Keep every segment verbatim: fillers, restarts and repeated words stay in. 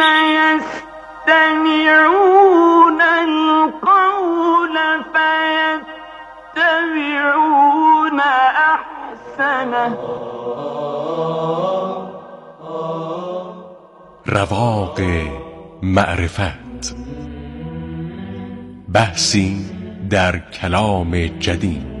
يستمعون القول فيتبعون احسنه. رواق معرفت، بحثی در کلام جدید.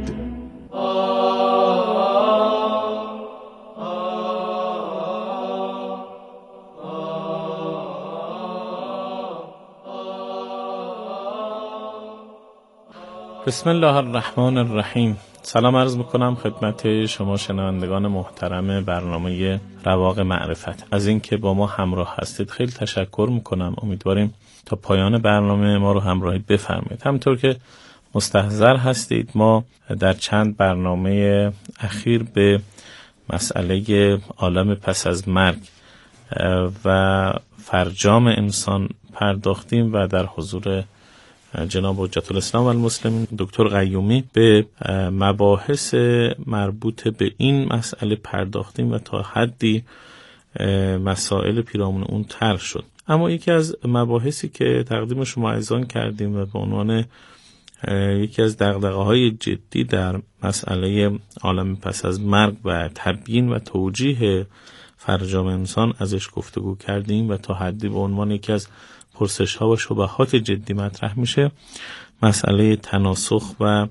بسم الله الرحمن الرحیم. سلام عرض میکنم خدمت شما شنوندگان محترم برنامه رواق معرفت از اینکه با ما همراه هستید. خیلی تشکر میکنم. امیدواریم تا پایان برنامه ما رو همراهی بفرمایید. همونطور که مستحضر هستید ما در چند برنامه اخیر به مسئله عالم پس از مرگ و فرجام انسان پرداختیم و در حضور جناب حجت الاسلام و المسلمین دکتر قیومی به مباحث مربوط به این مسئله پرداختیم و تا حدی مسائل پیرامون اون طرح شد. اما یکی از مباحثی که تقدیم شما عزیزان کردیم و به عنوان یکی از دغدغه‌های جدی در مسئله عالم پس از مرگ و تبیین و توجیه فرجام انسان ازش گفتگو کردیم و تا حدی به عنوان یکی از پرسش ها و شبهات جدی مطرح میشه، مسئله تناسخ و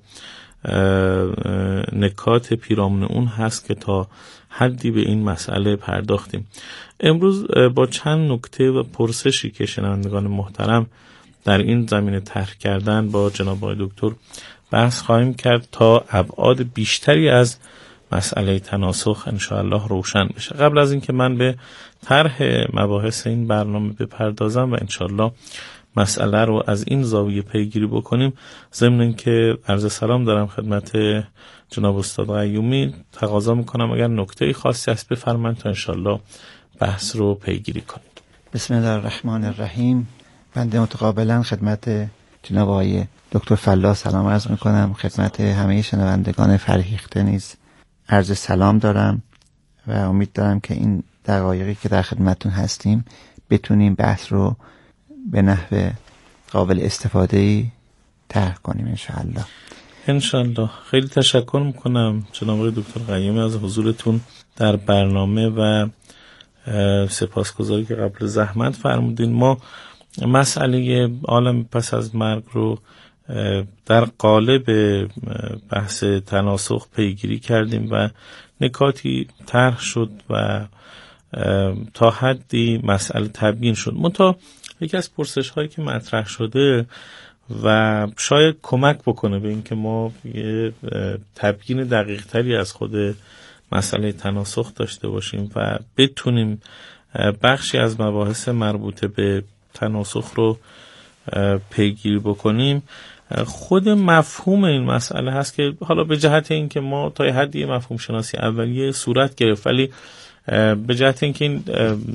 نکات پیرامون اون هست که تا حدی به این مسئله پرداختیم. امروز با چند نکته و پرسشی که شنوندگان محترم در این زمینه طرح کردن با جناب آقای دکتر بحث خواهیم کرد تا ابعاد بیشتری از مسئله تناسخ انشاءالله روشن بشه. قبل از اینکه من به طرح مباحث این برنامه بپردازم و انشاءالله مسئله رو از این زاویه پیگیری بکنیم، ضمن اینکه عرض سلام دارم خدمت جناب استاد قیومی، تقاضا میکنم اگر نکته خاصی هست بفرمایید تا انشاءالله بحث رو پیگیری کنیم. بسم الله الرحمن الرحیم. بنده متقابلا خدمت جناب آقای دکتر فلاح سلام عرض میکنم، خدمت همه شنوندگان فرهیخته نیز عرض سلام دارم و امید دارم که این دقایقی که در خدمتون هستیم بتونیم بحث رو به نحو قابل استفاده‌ای طرح کنیم انشاءالله. انشاءالله. خیلی تشکر میکنم جناب آقای دکتر قیومی از حضورتون در برنامه و سپاسگزاری که قبل زحمت فرمودین. ما مسئله عالم پس از مرگ رو در قالب بحث تناسخ پیگیری کردیم و نکاتی طرح شد و تا حدی مسئله تبیین شد. منتها یکی از پرسش هایی که مطرح شده و شاید کمک بکنه به اینکه ما یه تبیین دقیق تری از خود مسئله تناسخ داشته باشیم و بتونیم بخشی از مباحث مربوطه به تناسخ رو پیگیری بکنیم، خود مفهوم این مسئله هست که حالا به جهت اینکه ما تا حدی مفهوم شناسی اولیه صورت گرفت، ولی به جهت اینکه این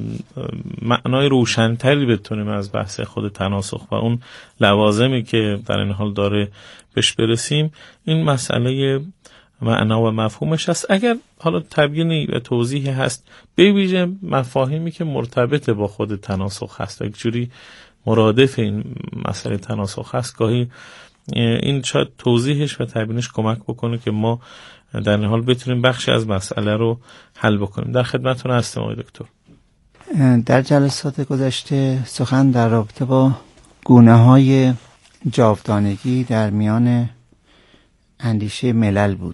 معنای روشن‌تری بتونیم از بحث خود تناسخ و اون لوازمی که در این حال داره بهش برسیم، این مسئله معنا و مفهومش هست. اگر حالا تبیینی و توضیحی هست به ویژه مفاهیمی که مرتبط با خود تناسخ هست، یک جوری مرادف این مسئله تناسخ هست، گاهی این شاید توضیحش و تبیینش کمک بکنه که ما در این حال بتونیم بخشی از مسئله رو حل بکنیم. در خدمتتون هستم آقای دکتر. در جلسات گذشته سخن در رابطه با گونه‌های جاودانگی در میان اندیشه ملل بود.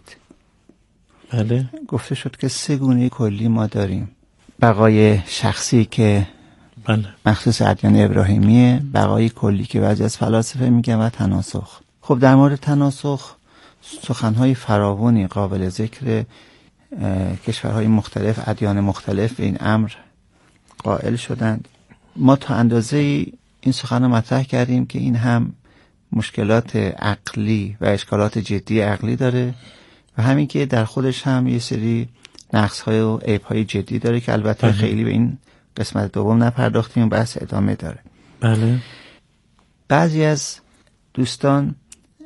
بله. گفته شد که سه گونه کلی ما داریم: بقای شخصی که بله مخصوص ادیان ابراهیمیه، بقای کلی که بعضی از فلاسفه میگن، و تناسخ. خب در مورد تناسخ سخنهای فراوانی قابل ذکر کشورهای مختلف، ادیان مختلف به این امر قائل شدند. ما تا اندازه این سخن رو مطرح کردیم که این هم مشکلات عقلی و اشکالات جدی عقلی داره و همین که در خودش هم یه سری نقص‌های و عیب‌های جدی داره که البته بله. خیلی به این قسمت دوم نپرداختیم و بحث ادامه داره. بله. بعضی از دوستان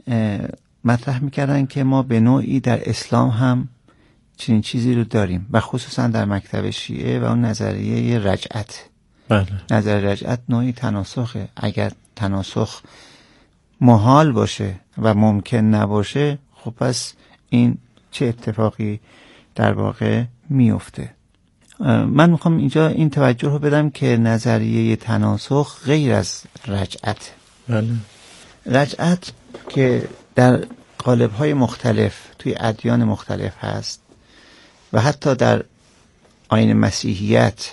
مطرح میکردن که ما به نوعی در اسلام هم چنین چیزی رو داریم و خصوصا در مکتب شیعه و اون نظریه رجعت بله. نظر رجعت نوعی تناسخه. اگر تناسخ محال باشه و ممکن نباشه، خب پس این چه اتفاقی در واقع میفته؟ من میخوام اینجا این توجه رو بدم که نظریه تناسخ غیر از رجعت. بله. رجعت که در قالب‌های مختلف توی ادیان مختلف هست و حتی در آیین مسیحیت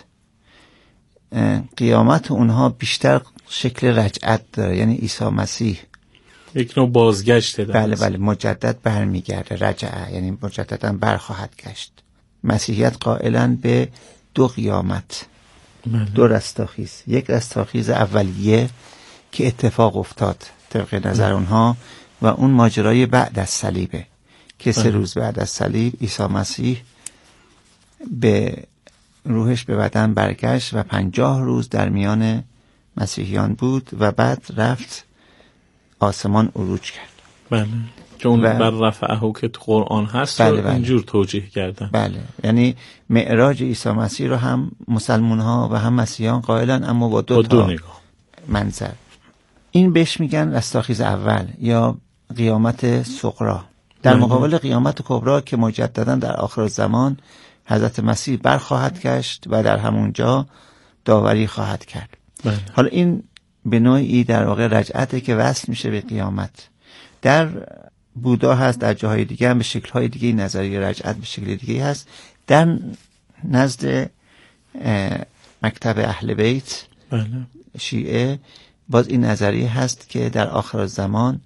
قیامت اونها بیشتر شکل رجعت داره، یعنی عیسی مسیح یک نوع بازگشته. بله بله مجدد برمیگرده. رجعه یعنی مجددا برخواهد گشت. مسیحیت قائلن به دو قیامت، بله. دو رستاخیز. یک رستاخیز اولیه که اتفاق افتاد طبق نظر اونها و اون ماجرای بعد از صلیبه که سه روز بعد از صلیب عیسی مسیح به روحش به بدن برگشت و پنجاه روز در میان مسیحیان بود و بعد رفت آسمان عروج کرد. بله. که اون و... بر رفعه که تو قرآن هست بله رو بله. اینجور توجیه کردن. بله، یعنی معراج عیسی مسیح رو هم مسلمان ها و هم مسیحیان قائلن، اما با دو, با دو تا نگاه. منظر. این بهش میگن رستاخیز اول یا قیامت صغری، در بله. مقابل قیامت کبری که مجددا در آخر زمان حضرت مسیح برخواهد گشت و در همونجا داوری خواهد کرد. بله. حالا این به نوعی در واقع رجعته که وصل میشه به قیامت. در بودا هست، در جاهای دیگه هم به شکل‌های دیگه نظریه رجعت به شکل دیگه هست. در نزد مکتب اهل بیت بله. شیعه باز این نظریه هست که در آخر زمان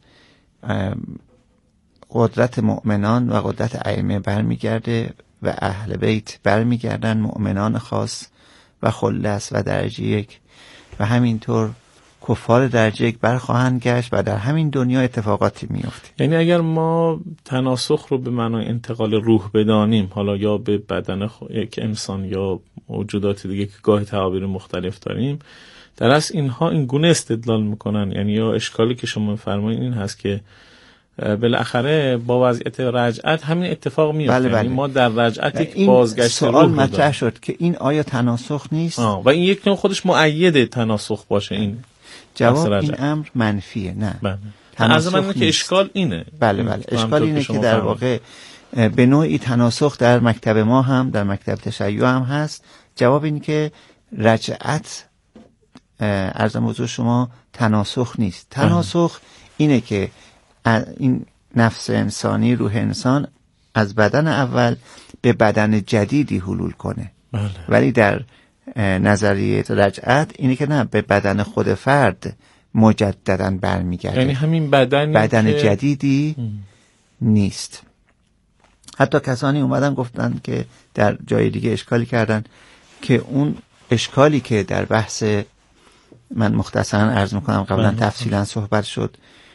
قدرت مؤمنان و قدرت ائمه برمیگرده و اهل بیت برمیگردن، مؤمنان خاص و خلص و درجه یک و همینطور کفار درجه یک برخواهند گشت و در همین دنیا اتفاقاتی میفته. یعنی اگر ما تناسخ رو به معنای انتقال روح بدانیم، حالا یا به بدن خ... یک انسان یا موجودات دیگه که گاهی تعابیر مختلف داریم، در اصل اینها این گونه استدلال میکنن. یعنی یا اشکالی که شما فرمایید این هست که بالاخره با وضعیت رجعت همین اتفاق میفته. بله بله. یعنی ما در رجعت یک بازگشت روح سوال مطرح شد که این آیا تناسخ نیست؟ آه. و این یک نوع خودش مؤید تناسخ باشه. این جواب این امر منفیه. نه بله. تناسخ از من که اشکال اینه. بله بله اشکال اینه که در واقع به نوعی تناسخ در مکتب ما هم در مکتب تشیع هم هست. جواب این که رجعت عرضم حضور شما تناسخ نیست. تناسخ اینه که این نفس انسانی، روح انسان از بدن اول به بدن جدیدی حلول کنه. بله. ولی در نظریه رجعت اینه که نه، به بدن خود فرد مجددا برمیگرده. یعنی همین بدن بدن که... جدیدی م. نیست. حتی کسانی اومدن گفتن که در جای دیگه اشکالی کردن که اون اشکالی که در بحث من مختصرا عرض میکنم قبلا تفصیلا صحبت شد،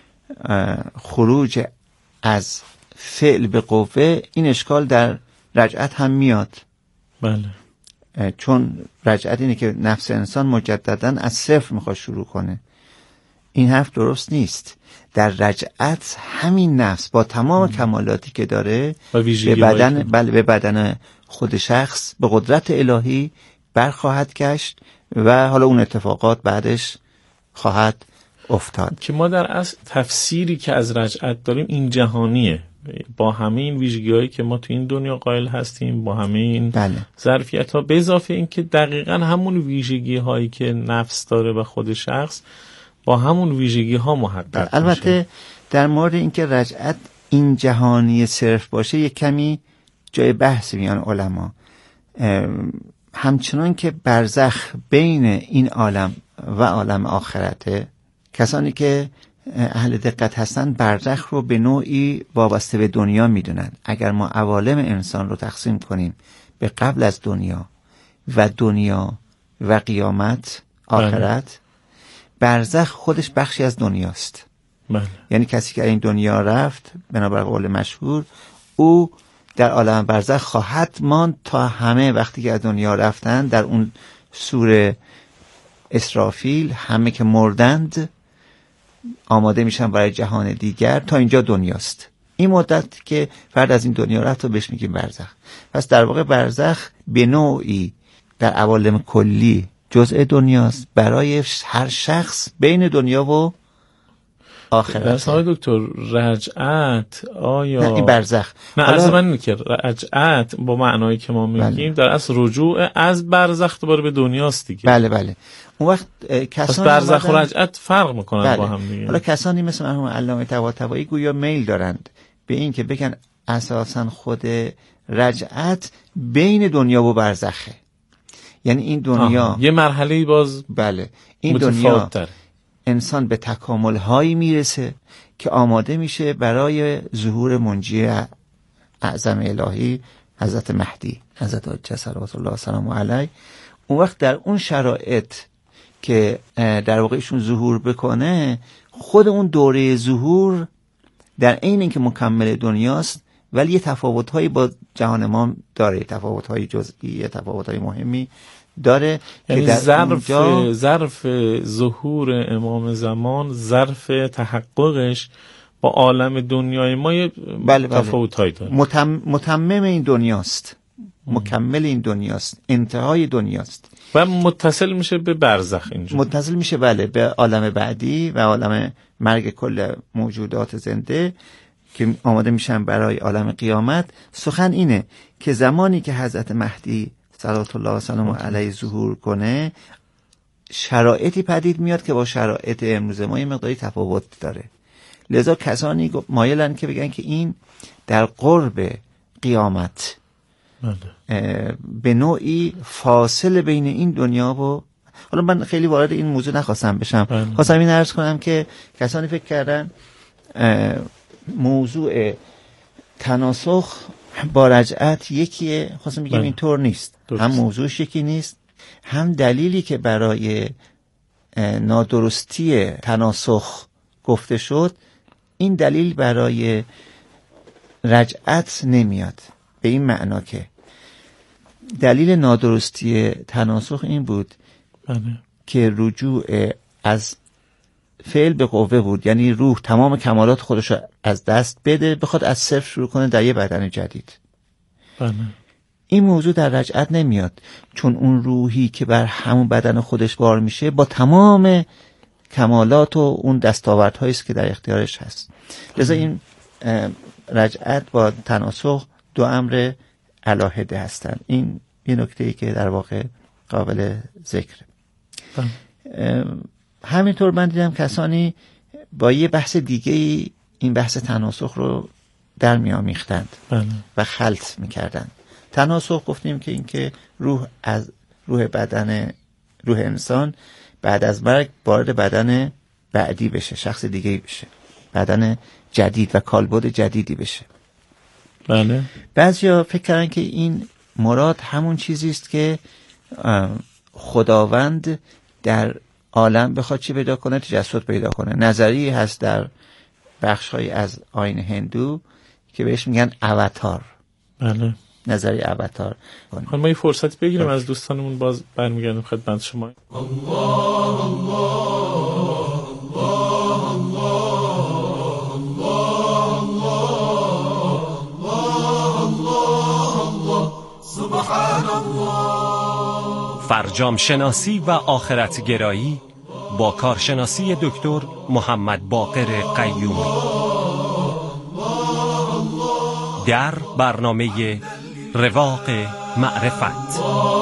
خروج از فعل به قوه، این اشکال در رجعت هم میاد. بله. چون رجعت اینه که نفس انسان مجددا از صفر میخواد شروع کنه. این حرف درست نیست. در رجعت همین نفس با تمام کمالاتی که داره به بدن بله به بدن خود شخص به قدرت الهی برخواهد گشت و حالا اون اتفاقات بعدش خواهد افتاد. که ما در اصل تفسیری که از رجعت داریم این جهانیه، با همه این ویژگی‌هایی که ما تو این دنیا قائل هستیم، با همه این بله. ظرفیت‌ها، به اضافه این که دقیقاً همون ویژگی‌هایی که نفس داره و خود شخص با همون ویژگی‌ها محقق البته میشه. در مورد اینکه رجعت این جهانی صرف باشه یک کمی جای بحث میان علما. همچنان که برزخ بین این عالم و عالم آخرته، کسانی که اهل دقت هستن برزخ رو به نوعی وابسته به دنیا میدونن. اگر ما عوالم انسان رو تقسیم کنیم به قبل از دنیا و دنیا و قیامت آخرت، برزخ خودش بخشی از دنیاست. بله. یعنی کسی که این دنیا رفت بنابر قول مشهور، او در عالم برزخ خواهد ماند تا همه وقتی که از دنیا رفتن در اون سوره اسرافیل همه که مردند آماده میشن برای جهان دیگر، تا اینجا دنیاست. این مدت که فرد از این دنیا رفت و بهش میگیم برزخ. پس در واقع برزخ به نوعی در عوالم کلی جزء دنیاست برای هر شخص بین دنیا و آخرت. آقای دکتر رجعت آیا نه این برزخ. نه از من اینه که رجعت با معنایی که ما میگیم بله. در اصل رجوع از برزخ دوباره به دنیاست دیگه. بله بله. اون وقت کسانی برزخ و رجعت فرق میکنن بله. با هم دیگه. حالا کسانی مثل مرحوم علامه طباطبایی گویا میل دارند به این که بگن اساسا خود رجعت بین دنیا و برزخه، یعنی این دنیا آه. یه مرحله باز بله این دنیا داره. انسان به تکامل هایی میرسه که آماده میشه برای ظهور منجی اعظم الهی حضرت مهدی حضرت حجه صلوات الله سلام علیه. اون وقت در اون شرایط که در واقع ایشون ظهور بکنه، خود اون دوره ظهور در عین اینکه مکمل دنیاست ولی یه تفاوت‌هایی با جهان ما داره، تفاوت‌های جزئی، تفاوت‌های مهمی داره، یعنی که در ظرف اونجا ظرف ظهور امام زمان، ظرف تحققش با عالم دنیای ما یه بله بله. تفاوت‌هایی داره. متم... متمم این دنیاست، مکمل این دنیاست، انتهای دنیاست و متصل میشه به برزخ. اینجا متصل میشه بله به عالم بعدی و عالم مرگ کل موجودات زنده که آماده میشن برای عالم قیامت. سخن اینه که زمانی که حضرت مهدی صلوات الله و سلام علیه ظهور کنه، شرایطی پدید میاد که با شرایط امروز ما یه مقداری تفاوت داره. لذا کسانی مایلن که بگن که این در قرب قیامت به نوعی فاصله بین این دنیا و حالا من خیلی وارد این موضوع نخواستم بشم. بله. خواستم این عرض کنم که کسانی فکر کردن موضوع تناسخ با رجعت یکیه، خواستم بگم بله. اینطور نیست. درست. هم موضوعش یکی نیست، هم دلیلی که برای نادرستی تناسخ گفته شد این دلیل برای رجعت نمیاد. به این معنا که دلیل نادرستی تناسخ این بود بله. که رجوع از فعل به قوه بود، یعنی روح تمام کمالات خودش رو از دست بده، بخواد از صفر شروع کنه در یه بدن جدید. بله. این موضوع در رجعت نمیاد، چون اون روحی که بر همون بدن خودش بار میشه با تمام کمالات و اون دستاوردهایی است که در اختیارش هست. لذا این رجعت با تناسخ دو امر علاهده هستن. این یه نکته‌ای که در واقع قابل ذکره. همینطور من دیدم کسانی با یه بحث دیگه این بحث تناسخ رو در میامیختند و خلط میکردند. تناسخ گفتیم که این که روح از روح بدن روح انسان بعد از مرگ وارد بدن بعدی بشه، شخص دیگه بشه، بدن جدید و کالبد جدیدی بشه. بله. بعضیا فکر کردن که این مراد همون چیزی است که خداوند در عالم بخواد چی پیدا کنه، تجسد پیدا کنه. نظری هست در بخش‌های از آیین هندو که بهش میگن اواتار. بله. نظری اواتار. خب ما یه فرصت بگیریم از دوستانمون، باز برمیگردیم خدمت شما. الله الله فرجام شناسی و آخرت گرایی با کارشناسی دکتر محمد باقر قیومی در برنامه رواق معرفت.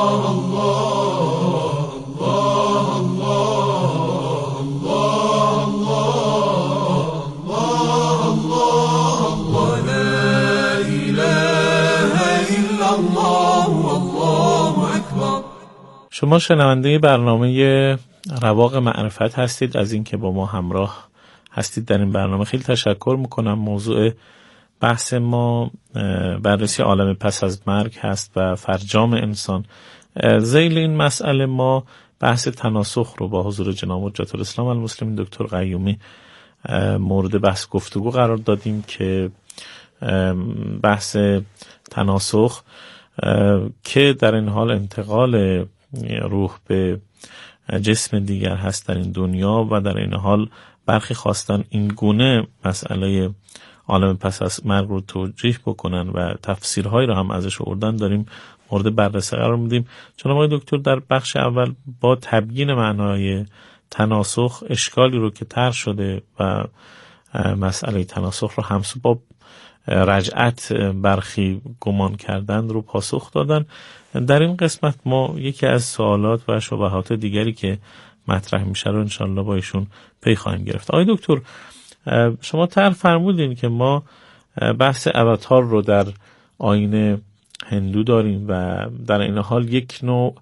شما شنونده برنامه رواق معرفت هستید. از اینکه با ما همراه هستید در این برنامه خیلی تشکر میکنم. موضوع بحث ما بررسی عالم پس از مرگ هست و فرجام انسان. ذیل این مسئله ما بحث تناسخ رو با حضور جناب حجت الاسلام المسلمین دکتر قیومی مورد بحث گفتگو قرار دادیم که بحث تناسخ که در این حال انتقال روح به جسم دیگر هست در این دنیا و در این حال برخی خواستن این گونه مسئله عالم پس از مرگ رو توجیه بکنن و تفسیرهایی رو هم ازش آوردن، داریم مورد بررسی قرار میدیم. چون آقای دکتر در بخش اول با تبیین معنای تناسخ اشکالی رو که طرح شده و مسئله تناسخ رو همسو با رجعت برخی گمان کردن رو پاسخ دادن. در این قسمت ما یکی از سوالات و شبهات دیگری که مطرح میشه رو انشالله با ایشون پی خواهیم گرفت. آقای دکتر، شما طرح فرمودین که ما بحث اواتار رو در آیین هندو داریم و در این حال یک نوع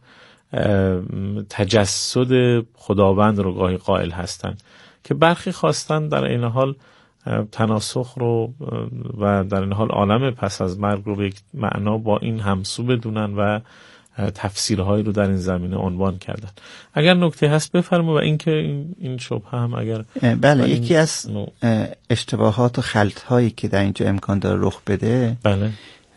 تجسد خداوند رو گاهی قائل هستن که برخی خواستن در این حال تناسخ رو و در این حال عالم پس از مرگ رو به یک معنا با این همسو بدونن و تفسیرهایی رو در این زمینه عنوان کردن. اگر نکته هست بفرمایید. و اینکه این این شبهه هم اگر بله یکی از اشتباهات و خلط‌هایی که در اینجا امکان داره رخ بده، بله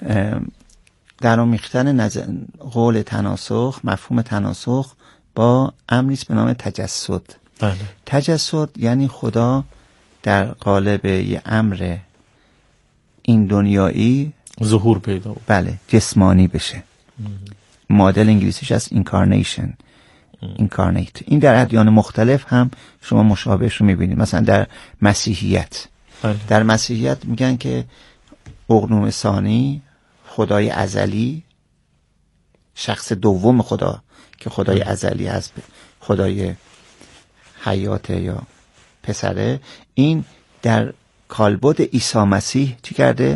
در آمیختن نظر قول تناسخ، مفهوم تناسخ با امری است به نام تجسد. بله. تجسد یعنی خدا در قالب یه امر این دنیایی ظهور پیدا بود. بله جسمانی بشه. مدل انگلیسیش از اینکارنیشن، اینکارنیت. این در ادیان مختلف هم شما مشابهش رو میبینید. مثلا در مسیحیت، بله. در مسیحیت میگن که اقنوم ثانی، خدای ازلی، شخص دوم خدا که خدای بله. ازلی هست، خدای حیات یا پسره، این در کالبد عیسی مسیح چی کرده؟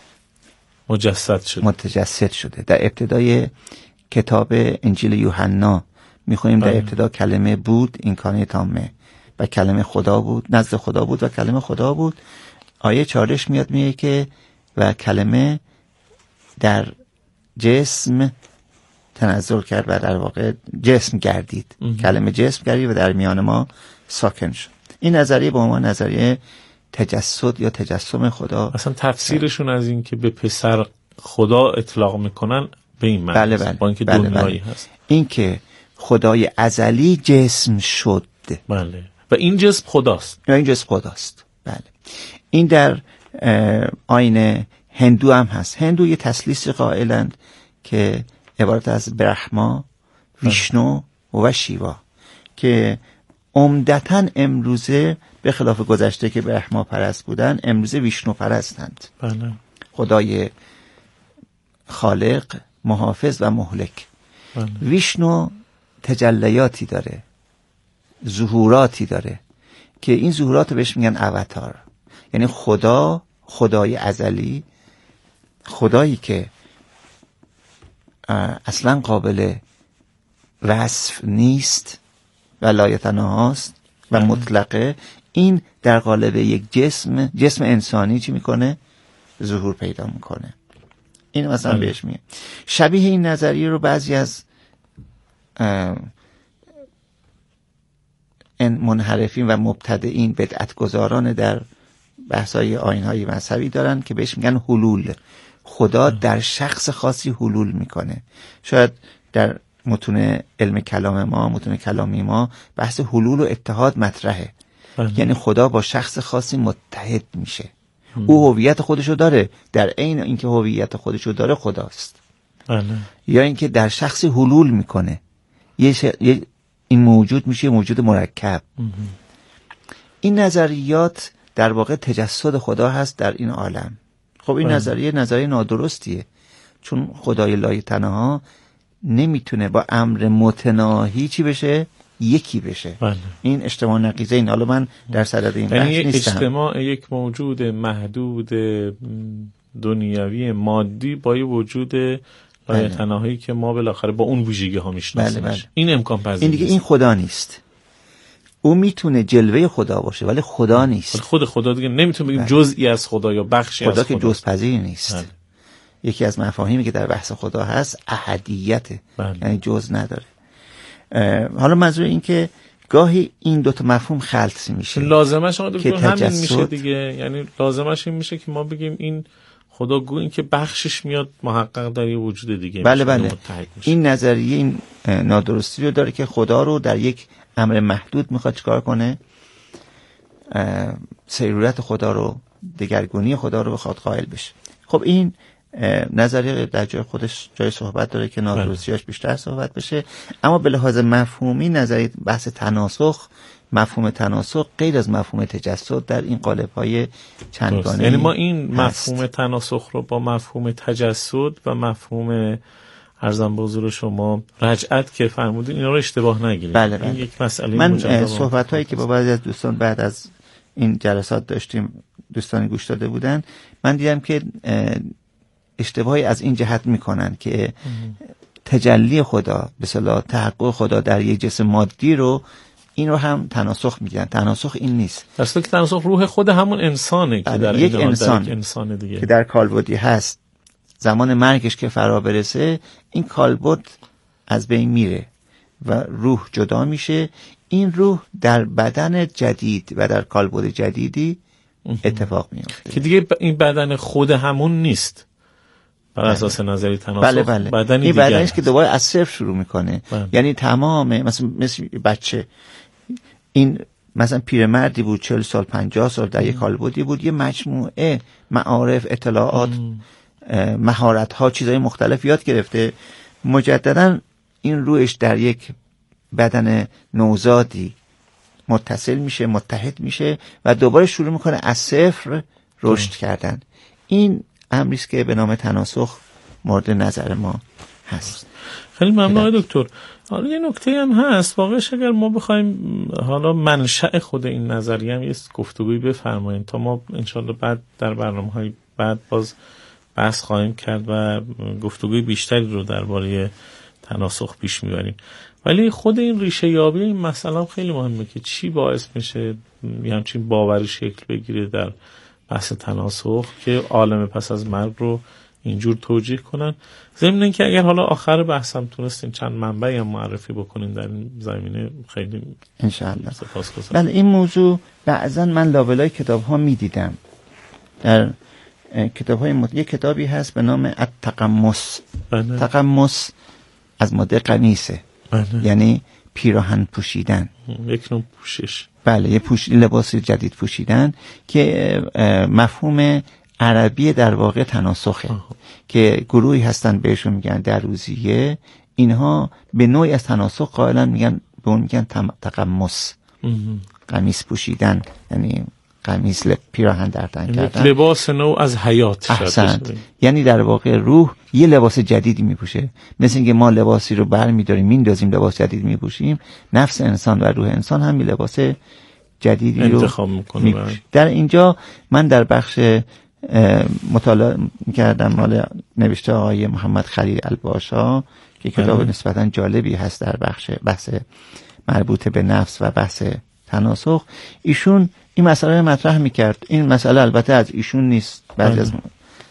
مجسد شده. متجسد شده. در ابتدای کتاب انجیل یوحنا میخونیم در ابتدا کلمه بود، اینکانه تامه، و کلمه خدا بود، نزد خدا بود و کلمه خدا بود. آیه چارش میاد میگه که و کلمه در جسم تنزل کرد و در واقع جسم گردید. ام. کلمه جسم گردید و در میان ما ساکن شد. این نظریه به عنوان نظریه تجسد یا تجسم خدا. اصلا تفسیرشون از این که به پسر خدا اطلاق میکنن به این معنی بله بله. با اینکه بله دنیایی بله. هست. این که خدای ازلی جسم شد. بله. و این جسم خداست. یا این جسم خداست. بله. این در آیین هندو هم هست. هندو یه تسلیس قائلند که عبارت از برهما، ویشنو و شیوا که عمدتاً امروزه به خلاف گذشته که برهما پرست بودن، امروزه ویشنو پرستند. بله. خدای خالق، محافظ و مهلک. بله. ویشنو تجلیاتی داره، ظهوراتی داره که این ظهورات بهش میگن اواتار. یعنی خدا، خدای ازلی، خدایی که اصلا قابل وصف نیست و لایتناهاست و مطلقه، این در قالب یک جسم جسم انسانی چی میکنه؟ ظهور پیدا میکنه. این مثلا ام. بهش میگه. شبیه این نظریه رو بعضی از منحرفین و مبتدعین بدعتگزاران در بحث‌های آیین‌های مذهبی دارن که بهش میگن حلول. خدا در شخص خاصی حلول میکنه. شاید در متون علم کلام ما، متون کلامی ما، بحث حلول و اتحاد مطرحه. بله. یعنی خدا با شخص خاصی متحد میشه. هم. او هویت خودشو داره، در عین اینکه هویت خودشو داره خداست. بله. یا اینکه در شخصی حلول میکنه، یه, ش... یه این موجود میشه موجود مرکب. هم. این نظریات در واقع تجسد خدا هست در این عالم. خب این بله. نظریه نظریه نادرستیه، چون خدای لایتنها نمیتونه با امر متناهی چی بشه؟ یکی بشه. بله. این اجتماع نقیضه. این حالا من در صدد این بحث یعنی نیستم. اجتماع یک موجود محدود دنیوی مادی با یه وجود لایتناهی بله. که ما بالاخره با اون ویژگی ها میشناسیم. بله بله. این امکان پذیر این دیگه این خدا نیست. او میتونه جلوه خدا باشه ولی خدا نیست. خود خدا دیگه نمیتونه بگیم جزئی از خدا یا بخشی خدا از خدا. خدا که جزپذیر نیست. بله. یکی از مفاهیمی که در بحث خدا هست احدیته. بله. یعنی جز نداره. حالا منظور این که گاهی این دوتا مفهوم خلط میشه. لازمش آقا دکتر همین میشه دیگه. یعنی لازمش این میشه که ما بگیم این خدا گو این که بخشش میاد محقق در یه وجود دیگه. بله بله. این نظریه این نادرستی رو داره که خدا رو در یک امر محدود میخواد چیکار کنه؟ سیرورت خدا رو، دگرگونی خدا رو بخواد قائل بشه. خب این نظریه در جای خودش جای صحبت داره که نادرستیاش بیشتر صحبت بشه، اما به لحاظ مفهومی نظریه بحث تناسخ، مفهوم تناسخ غیر از مفهوم تجسد در این قالب‌های چندگانه، یعنی ما این مفهوم تناسخ رو با مفهوم تجسد و مفهوم عرضم به حضور شما رجعت که فرمودین اینا رو اشتباه نگیرید. بله بله. این یک مسئله من صحبت‌هایی که با بعضی از دوستان بعد از این جلسات داشتیم، دوستان گوش داده بودن، من دیدم که اشتباهی از این جهت میکنن که تجلی خدا به اصطلاح تحقق خدا در یک جسم مادی رو این رو هم تناسخ میگن. تناسخ این نیست. در اصل که تناسخ روح خود همون انسانه که در یک انسان در انسان دیگه که در کالبدی هست، زمان مرگش که فرا برسه این کالبد از بین میره و روح جدا میشه. این روح در بدن جدید و در کالبد جدیدی اتفاق میفته که دیگه این بدن خود همون نیست بر اساس نظری تناسخ. بله بله. بدنی این دیگه بدنش که دوباره از صفر شروع میکنه. بله. یعنی تمام مثلا مثل بچه، این مثلا پیرمردی بود چهل سال پنجاه سال در یک کالبدی بود، یه مجموعه معارف، اطلاعات، مهارت ها، چیزهای مختلف یاد گرفته. مجددا این روحش در یک بدن نوزادی متصل میشه، متحد میشه و دوباره شروع میکنه از صفر رشد کردن. این امریست که به نام تناسخ مورد نظر ما هست. خیلی ممنون آقای دکتر. حالا یه نکته هم هست واقعش، اگر ما بخوایم حالا منشأ خود این نظریه هم یه گفتگویی بفرمایید تا ما انشالله بعد در برنامه‌های بعد باز بحث خواهیم کرد و گفتگوی بیشتری رو درباره تناسخ پیش میبریم. ولی خود این ریشه یابی این مسئله خیلی مهمه که چی باعث میشه یه همچین باوری شکل بگیره در بحث تناسخ که عالم پس از مرگ رو اینجور توجیه کنن. ضمن اینکه اگر حالا آخر بحثم تونستین چند منبعی هم معرفی بکنین در این زمینه خیلی انشاءالله سپاسگزارم. بله، این موضوع بعضا من لابلای کتاب ها می دیدم. در کتاب های مد... یک کتابی هست به نام التقمص. بله. تقمص از ماده قمیصه. بله. یعنی پیراهن پوشیدن، یک نوع پوشش. بله، یه پوش لباس جدید پوشیدن که مفهوم عربی در واقع تناسخه. آه. که گروهی هستن بهشون میگن دروزیه، اینها به نوعی از تناسخ قائلن، میگن به اون میگن تقمص، قمیص پوشیدن، یعنی قمیص پیراهن در تن کردن، لباس نو از حیات. احسنت. یعنی در واقع روح یه لباس جدیدی میپوشه. مثل اینکه ما لباسی رو برمی‌داریم میندازیم لباس جدید میپوشیم، نفس انسان و روح انسان هم یه لباس جدیدی رو انتخاب میکنه. در اینجا من در بخش مطالعه میکردم مال نوشته آقای محمد خلیل الباشا که کتاب نسبتا جالبی هست در بخش بحث مربوط به نفس و بحث تناسخ. ایشون این مسئله مطرح میکرد. این مسئله البته از ایشون نیست، بعضی از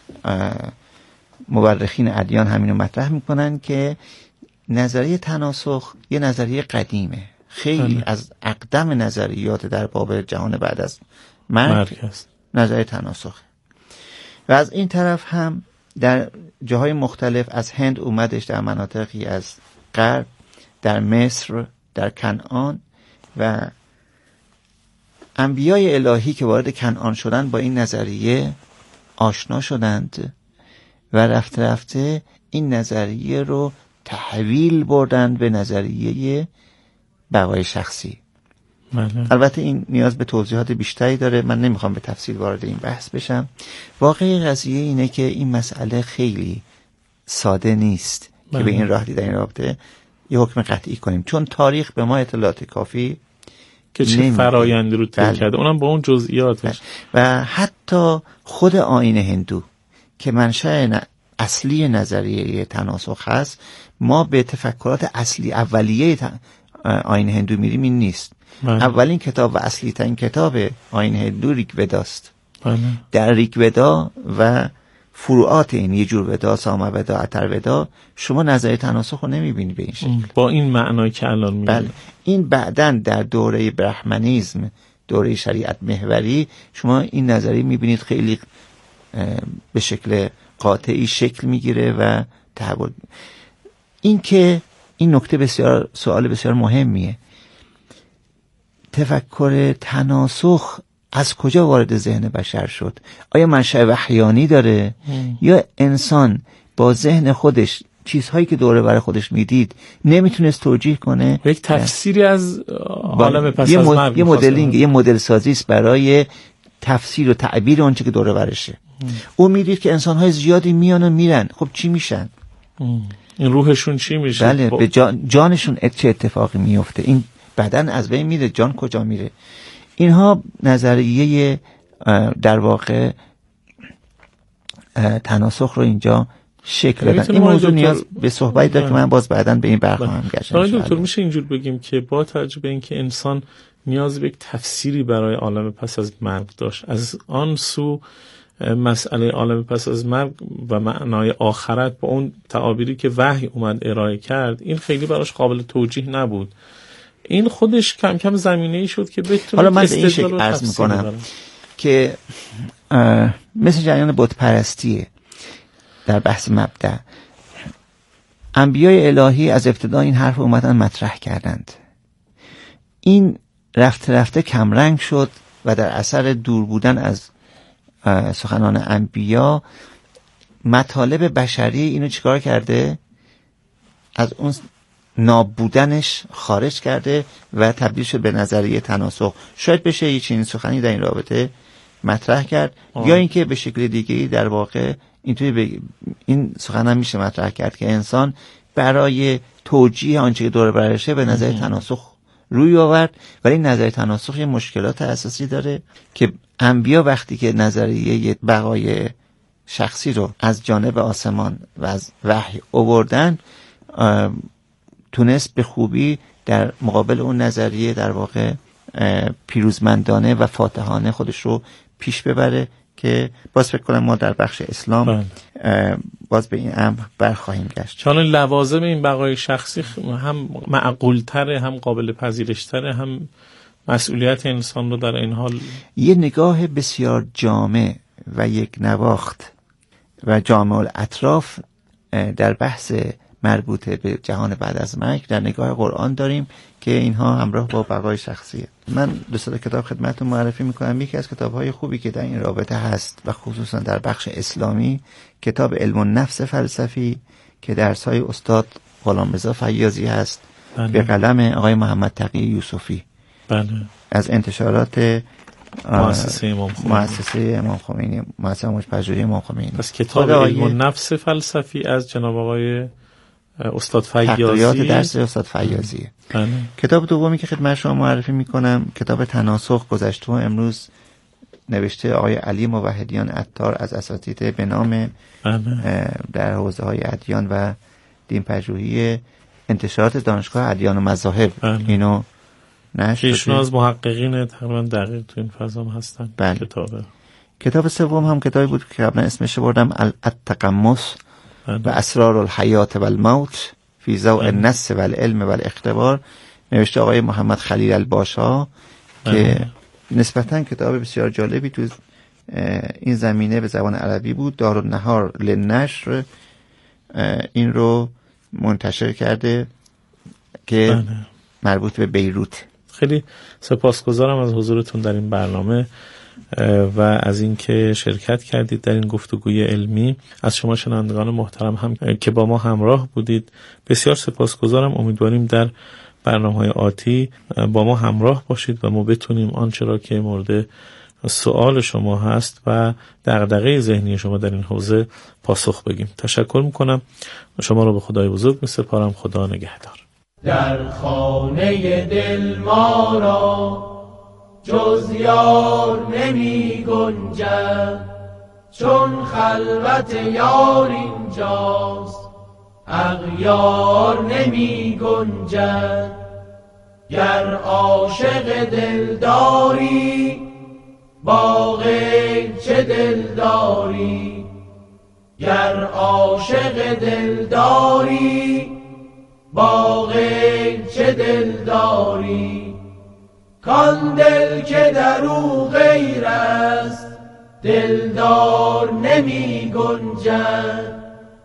مورخین ادیان همینو مطرح میکنن که نظریه تناسخ یه نظریه قدیمه، خیلی بله. از اقدم نظریات در باب جهان بعد از مرگ نظریه تناسخ. و از این طرف هم در جاهای مختلف از هند اومدش، در مناطقی از غرب، در مصر، در کنعان، و انبیای الهی که وارد کنعان شدن با این نظریه آشنا شدند و رفته رفته این نظریه رو تحویل بردند به نظریه بقای شخصی. ماله. البته این نیاز به توضیحات بیشتری داره، من نمیخوام به تفصیل وارد این بحث بشم. واقعی قضیه اینه که این مسئله خیلی ساده نیست ماله. که به این راحتی در این رابطه یه حکم قطعی کنیم، چون تاریخ به ما اطلاعات کافی که چه فرایندی رو طی کرده، اونم با اون جزئیاتش. و حتی خود آیین هندو که منشأ اصلی نظریه تناسخ هست، ما به تفکرات اصلی اولیه آیین هندو میریم این نیست. بله. اولین کتاب و اصلی ترین کتاب آیین هندو ریگویداست. بله. در ریگویدا و فروعات این، یه جور ودا، سامودا، اترودا، شما نظریه تناسخ رو نمیبینی به این شکل با این معنایی که الان میگم. بله. این بعدن در دوره برهمنیسم، دوره شریعت محوری، شما این نظریه میبینید خیلی به شکل قاطعی شکل میگیره و تحول. این که این نکته بسیار سوال بسیار مهمیه. تفکر تناسخ از کجا وارد ذهن بشر شد؟ آیا منشأ وحیانی داره ام. یا انسان با ذهن خودش چیزهایی که دوره برای خودش میدید نمیتونست توجیه کنه؟ یک تفسیری از عالم پس یه از مد... مرگ، یه مدلینگ، یه مدل سازی است برای تفسیر و تعبیر اون چه که دوره برشه. او میدید که انسان‌های زیادی میان و میرن، خب چی میشن؟ ام. این روحشون چی میشه؟ بله با... به جان... جانشون چه اتفاقی میفته؟ این بدن از بین میره، جان کجا میره؟ اینها نظریه در واقع تناسخ رو اینجا شکل دادن. این موضوع نیاز به صحبت داره که من باز بعداً به این برخواهم گشت. آقای دکتر میشه اینجور بگیم که با توجه به اینکه انسان نیاز به یک تفسیری برای عالم پس از مرگ داشت، از آن سو مسئله عالم پس از مرگ و معنای آخرت با اون تعابیری که وحی اومد ارائه کرد، این خیلی براش قابل توجیه نبود. این خودش کم کم زمینه‌ای شد که بتونه حالا من به این شکل عرض میکنم که مثل جریان بت پرستیه در بحث مبدأ. انبیای الهی از ابتدا این حرف اومدن مطرح کردند. این رفته رفته کمرنگ شد و در اثر دور بودن از سخنان انبیا مطالب بشری اینو چیکار کرده؟ از اون نابودنش خارج کرده و تبدیل شد به نظریه تناسخ. شاید بشه یه چنین سخنی در این رابطه مطرح کرد آه. یا اینکه به شکل دیگه‌ای در واقع اینطوری بگ... این سخن هم میشه مطرح کرد که انسان برای توجیه آنچه که دور برشه به نظر تناسخ روی آورد، ولی این نظر تناسخ یه مشکلات اساسی داره که انبیا وقتی که نظریه بقای شخصی رو از جانب آسمان و از وحی آوردن تونست به خوبی در مقابل اون نظریه در واقع پیروزمندانه و فاتحانه خودش رو پیش ببره که باز فکر کنم ما در بخش اسلام باز به این امر برخواهیم گشت. چون لوازم این بقای شخصی هم معقول‌تره، هم قابل پذیرش‌تره، هم مسئولیت انسان رو در این حال یه نگاه بسیار جامع و یک نواخت و جامع الاطراف در بحث مربوط به جهان بعد از مرگ در نگاه قرآن داریم که اینها همراه با بقای شخصیه. من دو سه کتاب خدمتتون معرفی میکنم. یکی از کتاب‌های خوبی که در این رابطه هست و خصوصا در بخش اسلامی کتاب علم النفس فلسفی که درس‌های استاد غلامرضا فیاضی هست بله. به قلم آقای محمد تقی یوسفی بله. از انتشارات مؤسسه امام خمینی مؤسسه امام خمینی مؤسسه مجپژوهی امام خمینی. پس کتاب علم النفس فلسفی از جناب آقای استاد فیاضی، تقریات درس استاد فیاضی. بله. کتاب دومی که خدمت شما معرفی میکنم کتاب تناسخ گذشته و امروز نوشته آقای علی موحدیان عطار از اساتید به نام بله. در حوزه های ادیان و دین پژوهی انتشارات دانشگاه ادیان و مذاهب بله. اینو نشر ایشون از محققین تقریبا دقیق تو این فضا هستن. بله. کتابه. کتاب سوم هم کتابی بود که قبلا اسمش بردم التقمص بله. و اسرار الحیات و الموت فی ضوء النص و العلم و الاختبار نوشته آقای محمد خلیل الباشا بله. که نسبتاً کتاب بسیار جالبی تو این زمینه به زبان عربی بود. دارالنهار للنشر این رو منتشر کرده که بله. مربوط به بیروت. خیلی سپاسگزارم از حضورتون در این برنامه و از اینکه شرکت کردید در این گفتگوی علمی. از شما شنوندگان محترم هم که با ما همراه بودید بسیار سپاسگزارم. امیدواریم در برنامه‌های آتی با ما همراه باشید و ما بتونیم آنچه را که مورد سوال شما هست و دغدغه ذهنی شما در این حوزه پاسخ بگیم. تشکر میکنم. شما را به خدای بزرگ میسپارم. خدا نگهدار. در خانه دل ما را جز یار نمی گنجد، چون خلوت یار اینجاست اغیار نمی گنجد. گر عاشق دلداری با غیر چه دلداری، گر عاشق دلداری با غیر چه دلداری. کان دل که در او غیر است دلدار نمی گنجد،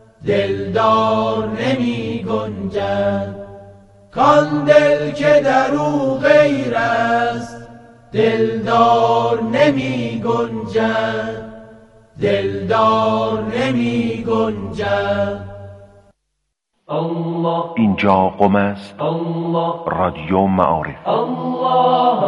دلدار نمی گنجد. کان دل که در او غیر است دلدار نمی گنجد دلدار نمی گنجد. اینجا قم است رادیو معارف.